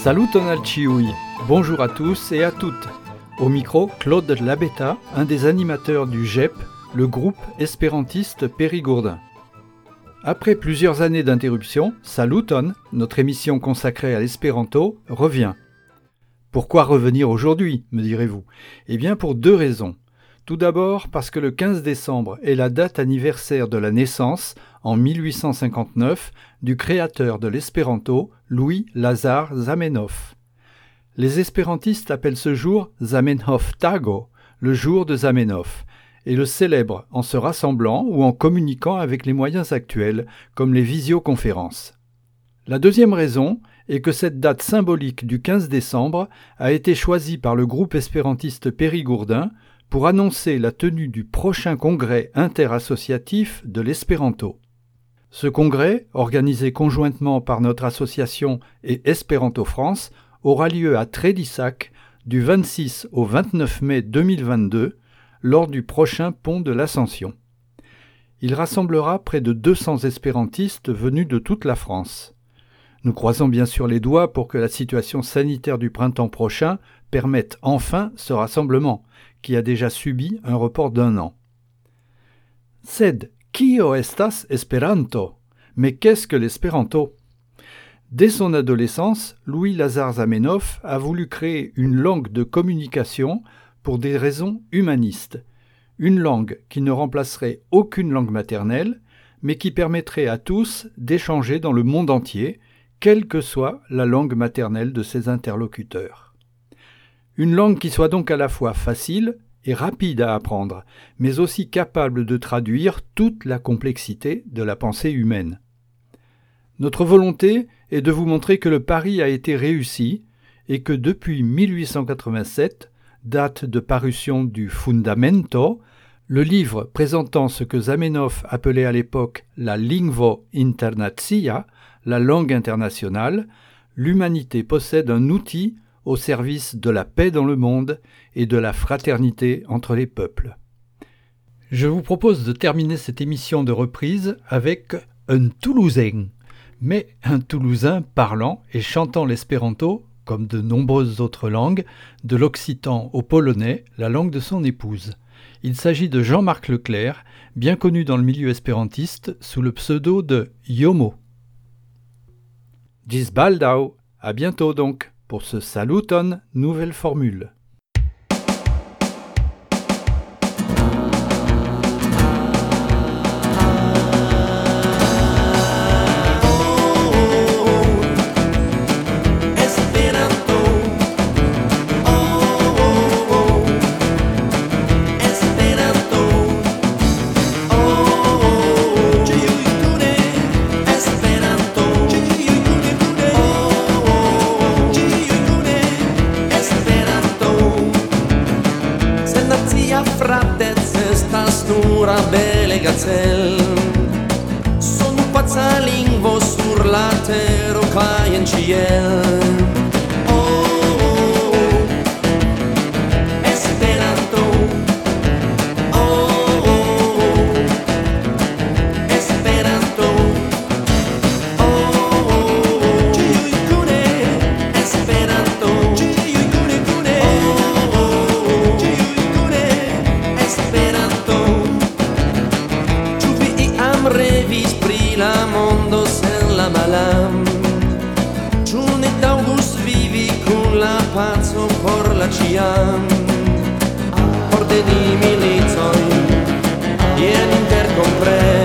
Salut Tonalchiui, bonjour à tous et à toutes. Au micro, Claude Labetta, un des animateurs du GEP, le groupe espérantiste périgourdin. Après plusieurs années d'interruption, Saluton, notre émission consacrée à l'espéranto, revient. Pourquoi revenir aujourd'hui, me direz-vous ? Eh bien pour deux raisons. Tout d'abord parce que le 15 décembre est la date anniversaire de la naissance, en 1859, du créateur de l'espéranto, Louis Lazar Zamenhof. Les espérantistes appellent ce jour Zamenhof Tago, le jour de Zamenhof, et le célèbrent en se rassemblant ou en communiquant avec les moyens actuels, comme les visioconférences. La deuxième raison est que cette date symbolique du 15 décembre a été choisie par le groupe espérantiste périgourdin pour annoncer la tenue du prochain congrès interassociatif de l'espéranto. Ce congrès, organisé conjointement par notre association et Espéranto France, aura lieu à Trédissac du 26 au 29 mai 2022 lors du prochain pont de l'Ascension. Il rassemblera près de 200 espérantistes venus de toute la France. Nous croisons bien sûr les doigts pour que la situation sanitaire du printemps prochain permette enfin ce rassemblement, qui a déjà subi un report d'1 an. Sed, kio estas Esperanto ? Mais qu'est-ce que l'espéranto ? Dès son adolescence, Louis Lazar Zamenhof a voulu créer une langue de communication pour des raisons humanistes. Une langue qui ne remplacerait aucune langue maternelle, mais qui permettrait à tous d'échanger dans le monde entier, quelle que soit la langue maternelle de ses interlocuteurs. Une langue qui soit donc à la fois facile et rapide à apprendre, mais aussi capable de traduire toute la complexité de la pensée humaine. Notre volonté est de vous montrer que le pari a été réussi et que depuis 1887, date de parution du Fundamento, le livre présentant ce que Zamenhof appelait à l'époque la Lingvo Internatia, la langue internationale, l'humanité possède un outil au service de la paix dans le monde et de la fraternité entre les peuples. Je vous propose de terminer cette émission de reprise avec un Toulousain, mais un Toulousain parlant et chantant l'espéranto, comme de nombreuses autres langues, de l'occitan au polonais, la langue de son épouse. Il s'agit de Jean-Marc Leclerc, bien connu dans le milieu espérantiste sous le pseudo de Yomo. Gis baldau, à bientôt donc, pour ce Saluton nouvelle formule. Bele gazelle son pazza lingvo sur la terre kaj en ciel. Esperanto. Esperanto. Ĉiuj kune Esperanto. Ĉiuj kune Esperanto. Revis pri la mondo sen la malam. Ĉu ne taŭgus vivi kun la paco por la ĉiam? Por teni militojn jen interkompreni.